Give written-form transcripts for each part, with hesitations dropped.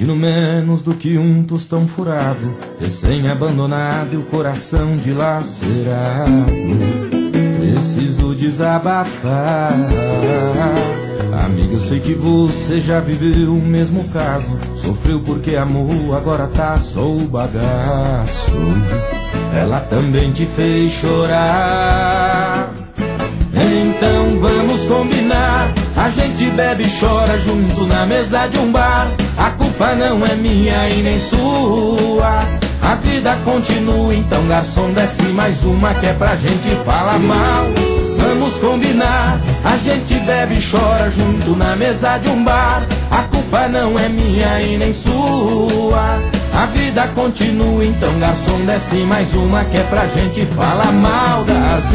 sentindo menos do que um tostão furado, recém-abandonado e o coração dilacerado. Preciso desabafar. Amiga, eu sei que você já viveu o mesmo caso. Sofreu porque amou, agora tá só o bagaço. Ela também te fez chorar. Então vamos combinar, a gente bebe e chora junto na mesa de um bar. A culpa não é minha e nem sua, a vida continua, então garçom desce mais uma que é pra gente falar mal. Vamos combinar, a gente bebe e chora junto na mesa de um bar. A culpa não é minha e nem sua, a vida continua, então garçom desce mais uma que é pra gente falar mal das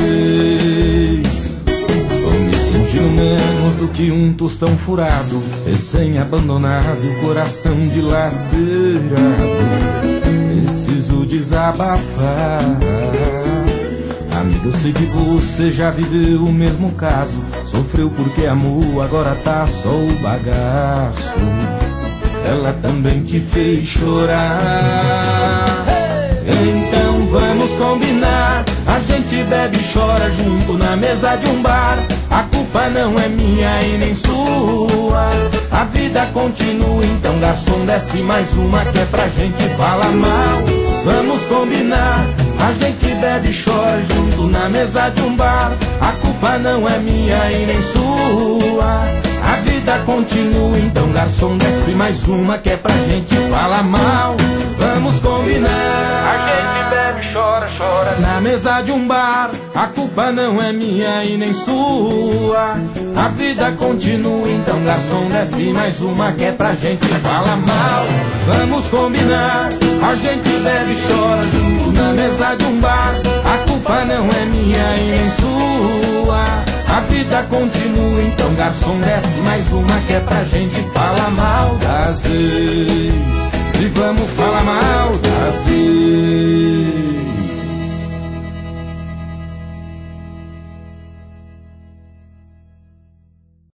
ex. Tô me sentindo menos do que um tostão furado, recém-abandonado e o coração dilacerado. Preciso desabafar. Amiga, eu sei que você já viveu o mesmo caso. Sofreu porque amou, agora tá só o bagaço. Ela também te fez chorar. Então vamos combinar, a gente bebe e chora junto na mesa de um bar. A culpa não é minha e nem sua, a vida continua, então garçom desce mais uma que é pra gente falar mal. Vamos combinar, a gente bebe e chora junto na mesa de um bar. A culpa não é minha e nem sua, a vida continua, então garçom desce mais uma que é pra gente falar mal. Vamos combinar, a gente bebe e chora, chora na mesa de um bar. A culpa não é minha e nem sua, a vida continua, então garçom desce mais uma que é pra gente falar mal. Vamos combinar, a gente bebe e chora junto na mesa de um bar. A culpa não é minha e nem sua, a vida continua, então garçom desce mais uma que é pra gente falar mal das ex.